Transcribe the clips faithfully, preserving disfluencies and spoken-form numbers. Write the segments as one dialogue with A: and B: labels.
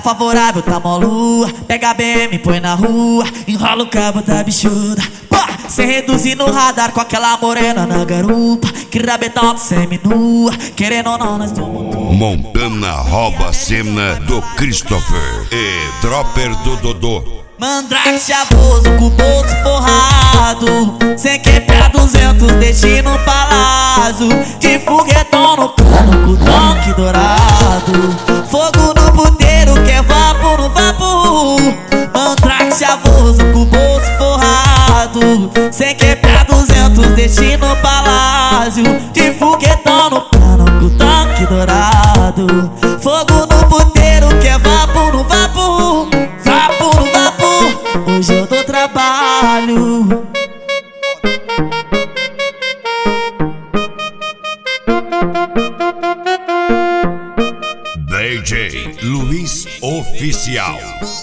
A: Tá favorável, tá molu. Pega a B M, põe na rua. Enrola o cabo da bichuda. Pá! Cê reduzir no radar com aquela morena na garupa. Que rabetão de semi-nua. Querendo ou não, nós tomamos.
B: Montana rouba a cena do Christopher e Dropper do Dodô.
A: Mandrake chavoso com o bolso forrado. Sem que pra duzentos deixe no palazzo. De foguetão no cano com tanque dourado. Fogo no puteiro que é vapo no vapo. Mandrake chavoso com o bolso forrado. Sem que pra duzentos deixe no palazzo. De foguetão no cano com tanque dourado. Fogo no puteiro que é vapo no vapo. Vapo no vapo. Hoje eu dou trabalho.
B: D J Luiz Oficial.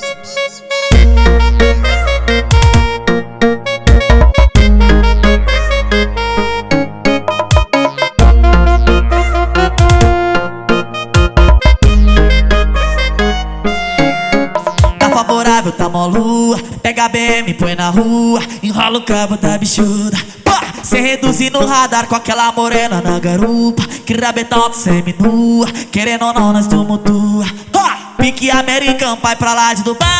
A: Tá favorável, tá molu. Pega a B M, põe na rua. Enrola o cabo da bichuda. Pá! Cê reduzir no radar com aquela morena na garupa. Que rabetão de semi-nua. Querendo ou não, nós tumultua. Pique americano, pai pra lá de Dubai.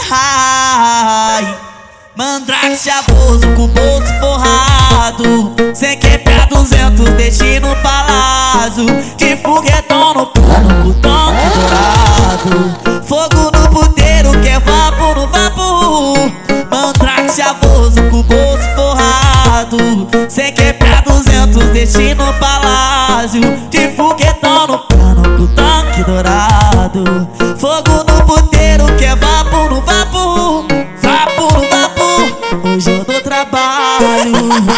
A: Mandrake chavoso com o bolso forrado. Sem que pra duzentos deixe no palazzo. De foguetão no cano com tanque dourado. Fogo no puteiro que é vapo no vapo. Mandrake chavoso com o bolso forrado. Sem que pra duzentos deixe no palazzo. De foguetão no cano com tanque dourado. Fogo no puteiro que é vapo no vapo. Vapo no vapo. Hoje eu dou trabalho.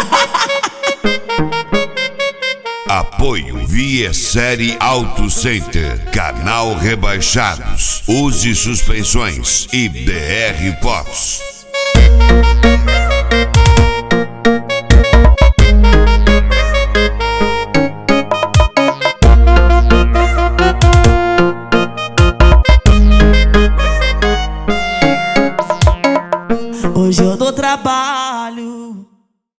B: Apoio Via Série Auto Center, Canal Rebaixados, Use Suspensões e B R Fotos.